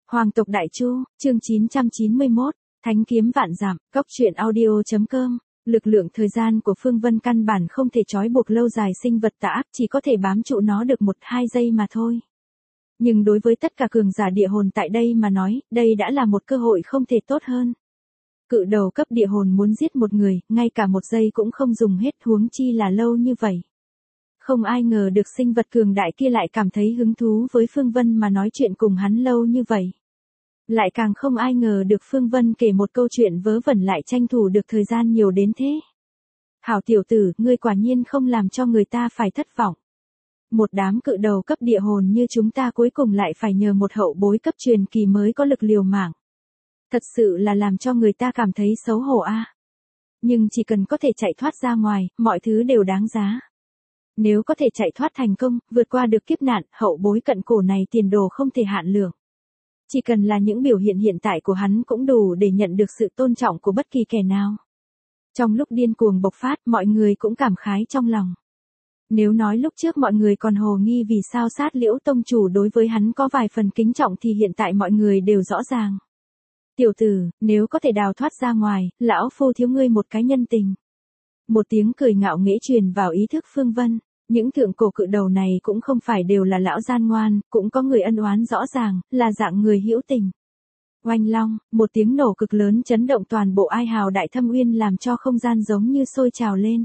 Hoàng tộc Đại Chu, chương 991, Thánh kiếm vạn dặm, Cốc truyện audio.com. Lực lượng thời gian của Phương Vân căn bản không thể trói buộc lâu dài sinh vật tà ác, chỉ có thể bám trụ nó được 1-2 giây mà thôi. Nhưng đối với tất cả cường giả địa hồn tại đây mà nói, đây đã là một cơ hội không thể tốt hơn. Cự đầu cấp địa hồn muốn giết một người, ngay cả 1 giây cũng không dùng hết, huống chi là lâu như vậy. Không ai ngờ được sinh vật cường đại kia lại cảm thấy hứng thú với Phương Vân mà nói chuyện cùng hắn lâu như vậy. Lại càng không ai ngờ được Phương Vân kể một câu chuyện vớ vẩn lại tranh thủ được thời gian nhiều đến thế. Hảo tiểu tử, ngươi quả nhiên không làm cho người ta phải thất vọng. Một đám cự đầu cấp địa hồn như chúng ta cuối cùng lại phải nhờ một hậu bối cấp truyền kỳ mới có lực liều mạng. Thật sự là làm cho người ta cảm thấy xấu hổ a. Nhưng chỉ cần có thể chạy thoát ra ngoài, mọi thứ đều đáng giá. Nếu có thể chạy thoát thành công, vượt qua được kiếp nạn, hậu bối cận cổ này tiền đồ không thể hạn lượng. Chỉ cần là những biểu hiện hiện tại của hắn cũng đủ để nhận được sự tôn trọng của bất kỳ kẻ nào. Trong lúc điên cuồng bộc phát, mọi người cũng cảm khái trong lòng. Nếu nói lúc trước mọi người còn hồ nghi vì sao Sát Liễu tông chủ đối với hắn có vài phần kính trọng thì hiện tại mọi người đều rõ ràng. Tiểu tử, nếu có thể đào thoát ra ngoài, lão phu thiếu ngươi một cái nhân tình. Một tiếng cười ngạo nghễ truyền vào ý thức Phương Vân. Những thượng cổ cự đầu này cũng không phải đều là lão gian ngoan, cũng có người ân oán rõ ràng, là dạng người hữu tình. Oanh long, một tiếng nổ cực lớn chấn động toàn bộ Ai Hào Đại Thâm Uyên làm cho không gian giống như sôi trào lên.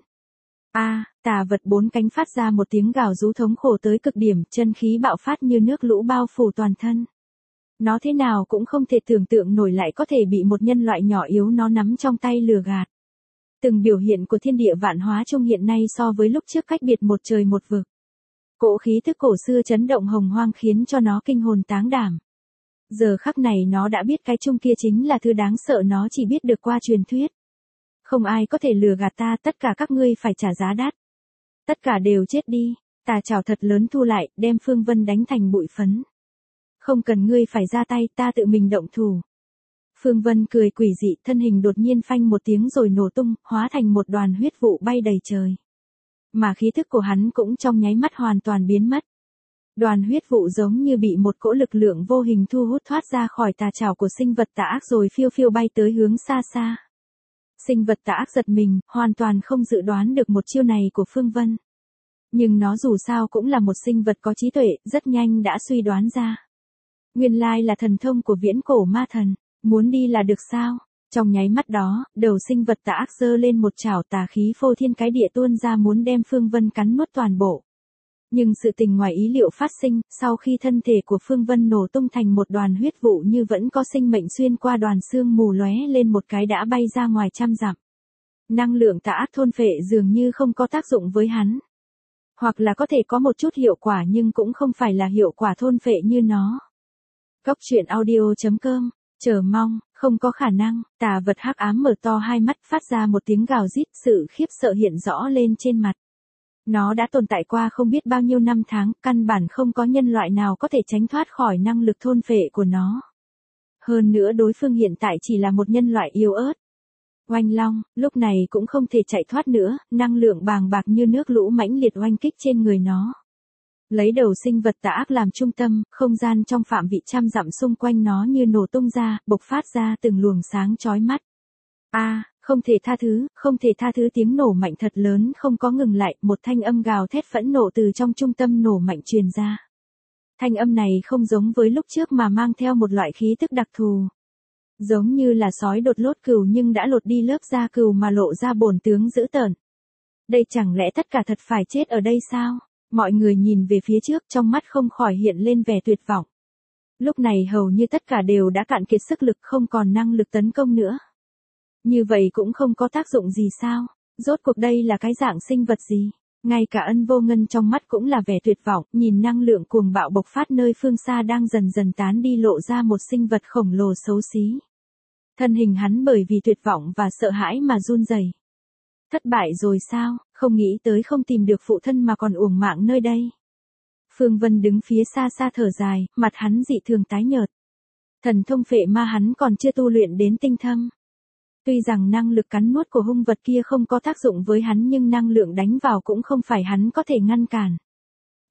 Tà vật 4 cánh phát ra một tiếng gào rú thống khổ tới cực điểm, chân khí bạo phát như nước lũ bao phủ toàn thân. Nó thế nào cũng không thể tưởng tượng nổi lại có thể bị một nhân loại nhỏ yếu nó nắm trong tay lừa gạt. Từng biểu hiện của thiên địa vạn hóa chung hiện nay so với lúc trước cách biệt một trời một vực. Cỗ khí thức cổ xưa chấn động hồng hoang khiến cho nó kinh hồn táng đảm. Giờ khắc này nó đã biết cái chung kia chính là thứ đáng sợ, nó chỉ biết được qua truyền thuyết. Không ai có thể lừa gạt ta, tất cả các ngươi phải trả giá đắt. Tất cả đều chết đi, tà chảo thật lớn thu lại, đem Phương Vân đánh thành bụi phấn. Không cần ngươi phải ra tay, ta tự mình động thủ. Phương Vân cười quỷ dị, thân hình đột nhiên phanh một tiếng rồi nổ tung, hóa thành một đoàn huyết vụ bay đầy trời. Mà khí thức của hắn cũng trong nháy mắt hoàn toàn biến mất. Đoàn huyết vụ giống như bị một cỗ lực lượng vô hình thu hút thoát ra khỏi tà chảo của sinh vật tà ác rồi phiêu phiêu bay tới hướng xa xa. Sinh vật tà ác giật mình, hoàn toàn không dự đoán được một chiêu này của Phương Vân. Nhưng nó dù sao cũng là một sinh vật có trí tuệ, rất nhanh đã suy đoán ra. Nguyên lai là thần thông của viễn cổ ma thần. Muốn đi là được sao? Trong nháy mắt đó, đầu sinh vật tà ác giơ lên một chảo, tà khí phô thiên cái địa tuôn ra muốn đem Phương Vân cắn nuốt toàn bộ. Nhưng sự tình ngoài ý liệu phát sinh, sau khi thân thể của Phương Vân nổ tung thành một đoàn huyết vụ như vẫn có sinh mệnh xuyên qua đoàn xương mù lóe lên một cái đã bay ra ngoài trăm dặm. Năng lượng tà ác thôn phệ dường như không có tác dụng với hắn. Hoặc là có thể có một chút hiệu quả nhưng cũng không phải là hiệu quả thôn phệ như nó. Cốc truyện audio.com. Chờ mong, không có khả năng, tà vật hắc ám mở to hai mắt phát ra một tiếng gào rít, sự khiếp sợ hiện rõ lên trên mặt. Nó đã tồn tại qua không biết bao nhiêu năm tháng, căn bản không có nhân loại nào có thể tránh thoát khỏi năng lực thôn phệ của nó. Hơn nữa đối phương hiện tại chỉ là một nhân loại yếu ớt. Oanh long, lúc này cũng không thể chạy thoát nữa, năng lượng bàng bạc như nước lũ mãnh liệt oanh kích trên người nó. Lấy đầu sinh vật tà ác làm trung tâm, không gian trong phạm vị trăm dặm xung quanh nó như nổ tung ra, bộc phát ra từng luồng sáng chói mắt. Không thể tha thứ, không thể tha thứ, tiếng nổ mạnh thật lớn không có ngừng lại, một thanh âm gào thét phẫn nộ từ trong trung tâm nổ mạnh truyền ra. Thanh âm này không giống với lúc trước mà mang theo một loại khí tức đặc thù. Giống như là sói đột lốt cừu nhưng đã lột đi lớp da cừu mà lộ ra bổn tướng dữ tợn. Đây chẳng lẽ tất cả thật phải chết ở đây sao? Mọi người nhìn về phía trước trong mắt không khỏi hiện lên vẻ tuyệt vọng. Lúc này hầu như tất cả đều đã cạn kiệt sức lực, không còn năng lực tấn công nữa. Như vậy cũng không có tác dụng gì sao? Rốt cuộc đây là cái dạng sinh vật gì? Ngay cả Ân Vô Ngân trong mắt cũng là vẻ tuyệt vọng, nhìn năng lượng cuồng bạo bộc phát nơi phương xa đang dần dần tán đi lộ ra một sinh vật khổng lồ xấu xí. Thân hình hắn bởi vì tuyệt vọng và sợ hãi mà run rẩy. Thất bại rồi sao, không nghĩ tới không tìm được phụ thân mà còn uổng mạng nơi đây. Phương Vân đứng phía xa xa thở dài, mặt hắn dị thường tái nhợt. Thần thông phệ ma hắn còn chưa tu luyện đến tinh thâm. Tuy rằng năng lực cắn nuốt của hung vật kia không có tác dụng với hắn nhưng năng lượng đánh vào cũng không phải hắn có thể ngăn cản.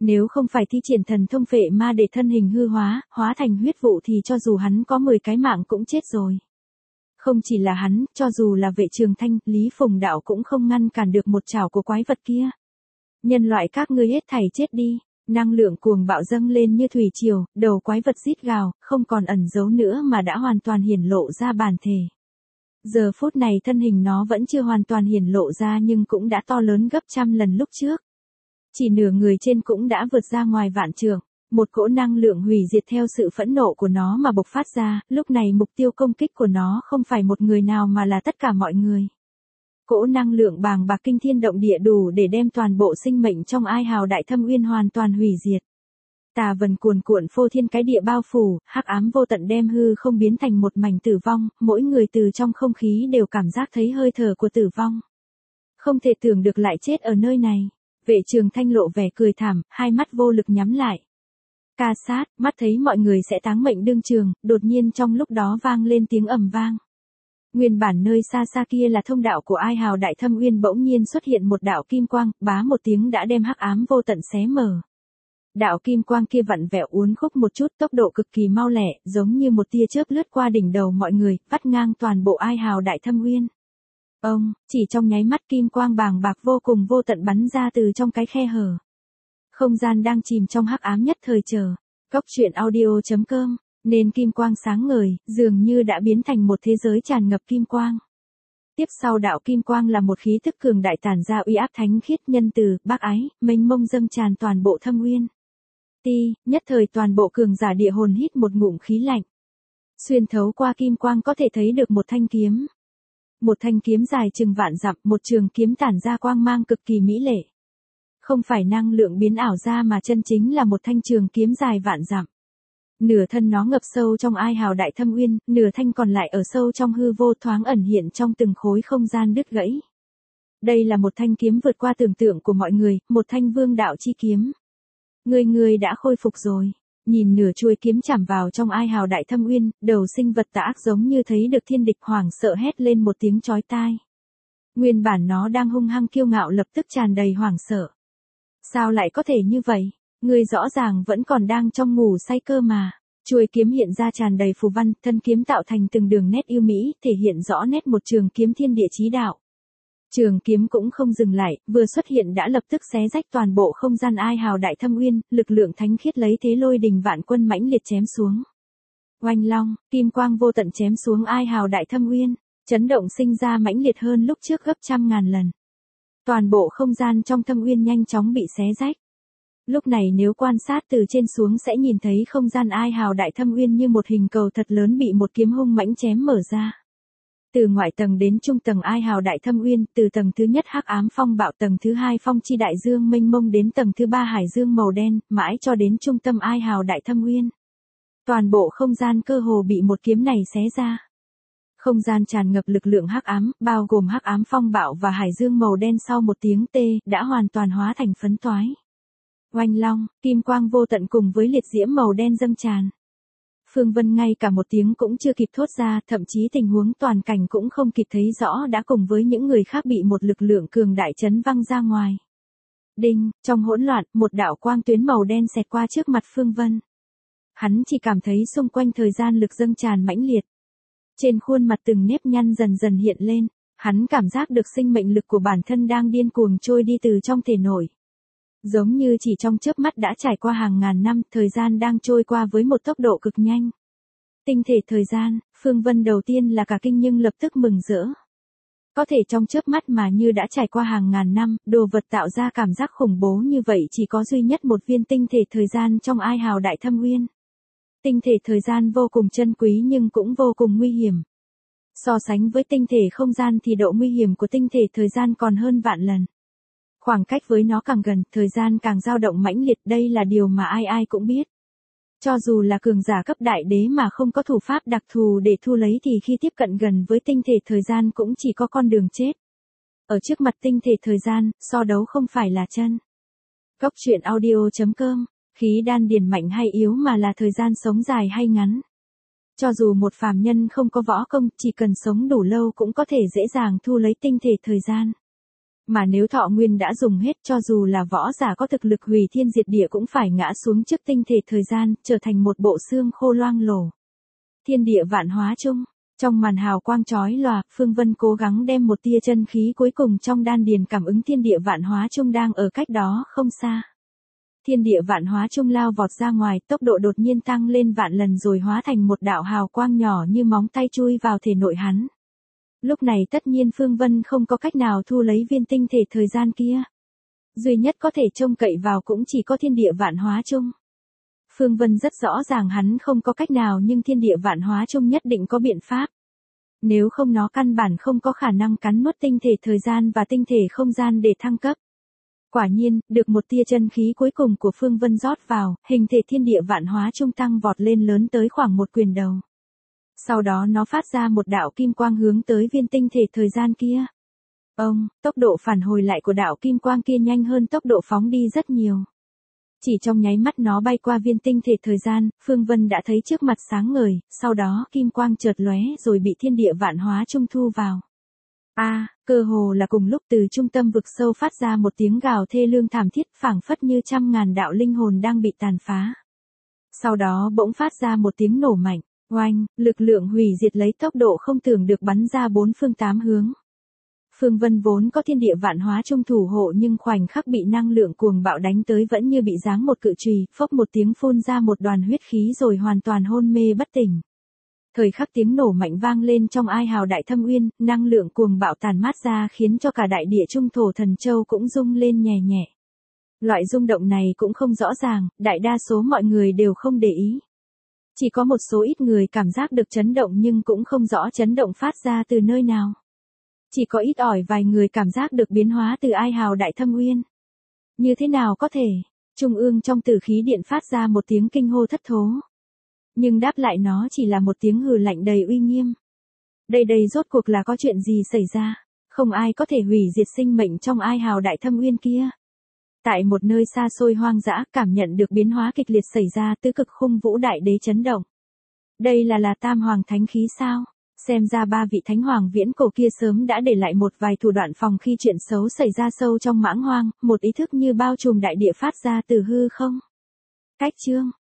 Nếu không phải thi triển thần thông phệ ma để thân hình hư hóa thành huyết vụ thì cho dù hắn có 10 cái mạng cũng chết rồi. Không chỉ là hắn, cho dù là Vệ Trường Thanh, Lý Phùng Đạo cũng không ngăn cản được một chảo của quái vật kia. Nhân loại các ngươi hết thảy chết đi, năng lượng cuồng bạo dâng lên như thủy triều, đầu quái vật rít gào, không còn ẩn giấu nữa mà đã hoàn toàn hiển lộ ra bản thể. Giờ phút này thân hình nó vẫn chưa hoàn toàn hiển lộ ra nhưng cũng đã to lớn gấp trăm lần lúc trước. Chỉ nửa người trên cũng đã vượt ra ngoài vạn trượng, một cỗ năng lượng hủy diệt theo sự phẫn nộ của nó mà bộc phát ra, lúc này mục tiêu công kích của nó không phải một người nào mà là tất cả mọi người. Cỗ năng lượng bàng bạc kinh thiên động địa đủ để đem toàn bộ sinh mệnh trong Ai Hào Đại Thâm Uyên hoàn toàn hủy diệt. Tà vần cuồn cuộn phô thiên cái địa bao phủ, hắc ám vô tận đem hư không biến thành một mảnh tử vong, mỗi người từ trong không khí đều cảm giác thấy hơi thở của tử vong. Không thể tưởng được lại chết ở nơi này. Vệ Trường Thanh lộ vẻ cười thảm, hai mắt vô lực nhắm lại. Ca sát, mắt thấy mọi người sẽ táng mệnh đương trường, đột nhiên trong lúc đó vang lên tiếng ầm vang. Nguyên bản nơi xa xa kia là thông đạo của Ai Hào Đại Thâm Uyên bỗng nhiên xuất hiện một đạo kim quang, bá một tiếng đã đem hắc ám vô tận xé mở. Đạo kim quang kia vặn vẹo uốn khúc một chút, tốc độ cực kỳ mau lẹ, giống như một tia chớp lướt qua đỉnh đầu mọi người, vắt ngang toàn bộ Ai Hào Đại Thâm Uyên. Chỉ trong nháy mắt kim quang bàng bạc vô cùng vô tận bắn ra từ trong cái khe hở. Không gian đang chìm trong hắc ám nhất thời chờ. Cốc truyện audio.com, nên kim quang sáng ngời, dường như đã biến thành một thế giới tràn ngập kim quang. Tiếp sau đạo kim quang là một khí tức cường đại tản ra uy áp thánh khiết nhân từ, bác ái, mênh mông dâng tràn toàn bộ Thâm Uyên. Nhất thời toàn bộ cường giả địa hồn hít một ngụm khí lạnh. Xuyên thấu qua kim quang có thể thấy được một thanh kiếm. Một thanh kiếm dài chừng vạn dặm, một trường kiếm tản ra quang mang cực kỳ mỹ lệ. Không phải năng lượng biến ảo ra mà chân chính là một thanh trường kiếm dài vạn dặm. Nửa thân nó ngập sâu trong Ai Hào Đại Thâm Uyên, nửa thanh còn lại ở sâu trong hư vô thoáng ẩn hiện trong từng khối không gian đứt gãy. Đây là một thanh kiếm vượt qua tưởng tượng của mọi người, một thanh vương đạo chi kiếm. Người đã khôi phục rồi. Nhìn nửa chuôi kiếm chạm vào trong Ai Hào Đại Thâm Uyên, đầu sinh vật tà ác giống như thấy được thiên địch hoảng sợ hét lên một tiếng chói tai. Nguyên bản nó đang hung hăng kiêu ngạo lập tức tràn đầy hoảng sợ. Sao lại có thể như vậy? Ngươi rõ ràng vẫn còn đang trong ngủ say cơ mà. Chuôi kiếm hiện ra tràn đầy phù văn, thân kiếm tạo thành từng đường nét yêu mỹ, thể hiện rõ nét một trường kiếm thiên địa chí đạo. Trường kiếm cũng không dừng lại, vừa xuất hiện đã lập tức xé rách toàn bộ không gian Ai Hào Đại Thâm Uyên, lực lượng thánh khiết lấy thế lôi đình vạn quân mãnh liệt chém xuống. Oanh long, kim quang vô tận chém xuống Ai Hào Đại Thâm Uyên, chấn động sinh ra mãnh liệt hơn lúc trước gấp trăm ngàn lần. Toàn bộ không gian trong Thâm Uyên nhanh chóng bị xé rách. Lúc này nếu quan sát từ trên xuống sẽ nhìn thấy không gian Ai Hào Đại Thâm Uyên như một hình cầu thật lớn bị một kiếm hung mãnh chém mở ra. Từ ngoại tầng đến trung tầng Ai Hào Đại Thâm Uyên, từ tầng thứ nhất hắc ám phong bạo, tầng thứ hai phong chi đại dương mênh mông đến tầng thứ ba hải dương màu đen, mãi cho đến trung tâm Ai Hào Đại Thâm Uyên. Toàn bộ không gian cơ hồ bị một kiếm này xé ra. Không gian tràn ngập lực lượng hắc ám, bao gồm hắc ám phong bạo và hải dương màu đen sau một tiếng tê, đã hoàn toàn hóa thành phấn toái. Oanh long, kim quang vô tận cùng với liệt diễm màu đen dâng tràn. Phương Vân ngay cả một tiếng cũng chưa kịp thốt ra, thậm chí tình huống toàn cảnh cũng không kịp thấy rõ đã cùng với những người khác bị một lực lượng cường đại chấn văng ra ngoài. Đinh, trong hỗn loạn, một đạo quang tuyến màu đen xẹt qua trước mặt Phương Vân. Hắn chỉ cảm thấy xung quanh thời gian lực dâng tràn mãnh liệt. Trên khuôn mặt từng nếp nhăn dần dần hiện lên, hắn cảm giác được sinh mệnh lực của bản thân đang điên cuồng trôi đi từ trong thể nội. Giống như chỉ trong chớp mắt đã trải qua hàng ngàn năm, thời gian đang trôi qua với một tốc độ cực nhanh. Tinh thể thời gian, Phương Vân đầu tiên là cả kinh nhưng lập tức mừng rỡ. Có thể trong chớp mắt mà như đã trải qua hàng ngàn năm, đồ vật tạo ra cảm giác khủng bố như vậy chỉ có duy nhất một viên tinh thể thời gian trong Ai Hào Đại Thâm Uyên. Tinh thể thời gian vô cùng chân quý nhưng cũng vô cùng nguy hiểm. So sánh với tinh thể không gian thì độ nguy hiểm của tinh thể thời gian còn hơn vạn lần. Khoảng cách với nó càng gần, thời gian càng dao động mãnh liệt, đây là điều mà ai ai cũng biết. Cho dù là cường giả cấp đại đế mà không có thủ pháp đặc thù để thu lấy thì khi tiếp cận gần với tinh thể thời gian cũng chỉ có con đường chết. Ở trước mặt tinh thể thời gian, so đấu không phải là chân. Cốc truyện audio.com, khí đan điền mạnh hay yếu mà là thời gian sống dài hay ngắn. Cho dù một phàm nhân không có võ công, chỉ cần sống đủ lâu cũng có thể dễ dàng thu lấy tinh thể thời gian. Mà nếu thọ nguyên đã dùng hết, cho dù là võ giả có thực lực hủy thiên diệt địa cũng phải ngã xuống trước tinh thể thời gian, trở thành một bộ xương khô loang lổ. Thiên địa vạn hóa chung. Trong màn hào quang chói lòa, Phương Vân cố gắng đem một tia chân khí cuối cùng trong đan điền cảm ứng thiên địa vạn hóa chung đang ở cách đó không xa. Thiên địa vạn hóa chung lao vọt ra ngoài, tốc độ đột nhiên tăng lên vạn lần rồi hóa thành một đạo hào quang nhỏ như móng tay chui vào thể nội hắn. Lúc này tất nhiên Phương Vân không có cách nào thu lấy viên tinh thể thời gian kia. Duy nhất có thể trông cậy vào cũng chỉ có thiên địa vạn hóa chung. Phương Vân rất rõ ràng hắn không có cách nào, nhưng thiên địa vạn hóa chung nhất định có biện pháp. Nếu không nó căn bản không có khả năng cắn nuốt tinh thể thời gian và tinh thể không gian để thăng cấp. Quả nhiên, được một tia chân khí cuối cùng của Phương Vân rót vào, hình thể thiên địa vạn hóa chung tăng vọt lên lớn tới khoảng một quyền đầu. Sau đó nó phát ra một đạo kim quang hướng tới viên tinh thể thời gian kia. Tốc độ phản hồi lại của đạo kim quang kia nhanh hơn tốc độ phóng đi rất nhiều. Chỉ trong nháy mắt nó bay qua viên tinh thể thời gian, Phương Vân đã thấy trước mặt sáng ngời, sau đó kim quang chợt lóe rồi bị thiên địa vạn hóa chung thu vào. Cơ hồ là cùng lúc từ trung tâm vực sâu phát ra một tiếng gào thê lương thảm thiết, phảng phất như trăm ngàn đạo linh hồn đang bị tàn phá. Sau đó bỗng phát ra một tiếng nổ mạnh, oanh, lực lượng hủy diệt lấy tốc độ không tưởng được bắn ra bốn phương tám hướng. Phương Vân vốn có thiên địa vạn hóa chung thủ hộ nhưng khoảnh khắc bị năng lượng cuồng bạo đánh tới vẫn như bị giáng một cự chùy, phốc một tiếng phun ra một đoàn huyết khí rồi hoàn toàn hôn mê bất tỉnh. Thời khắc tiếng nổ mạnh vang lên trong ai hào đại thâm uyên, năng lượng cuồng bạo tàn mát ra khiến cho cả đại địa trung thổ thần châu cũng rung lên nhẹ nhẹ. Loại rung động này cũng không rõ ràng, đại đa số mọi người đều không để ý. Chỉ có một số ít người cảm giác được chấn động nhưng cũng không rõ chấn động phát ra từ nơi nào. Chỉ có ít ỏi vài người cảm giác được biến hóa từ ai hào đại thâm uyên. Như thế nào có thể? Trung ương trong tử khí điện phát ra một tiếng kinh hô thất thố. Nhưng đáp lại nó chỉ là một tiếng hừ lạnh đầy uy nghiêm. Đây rốt cuộc là có chuyện gì xảy ra? Không ai có thể hủy diệt sinh mệnh trong ai hào đại thâm uyên kia. Tại một nơi xa xôi hoang dã, cảm nhận được biến hóa kịch liệt xảy ra, tứ cực khung vũ đại đế chấn động. Đây là tam hoàng thánh khí sao? Xem ra ba vị thánh hoàng viễn cổ kia sớm đã để lại một vài thủ đoạn phòng khi chuyện xấu xảy ra sâu trong mãng hoang, một ý thức như bao trùm đại địa phát ra từ hư không. Cách chương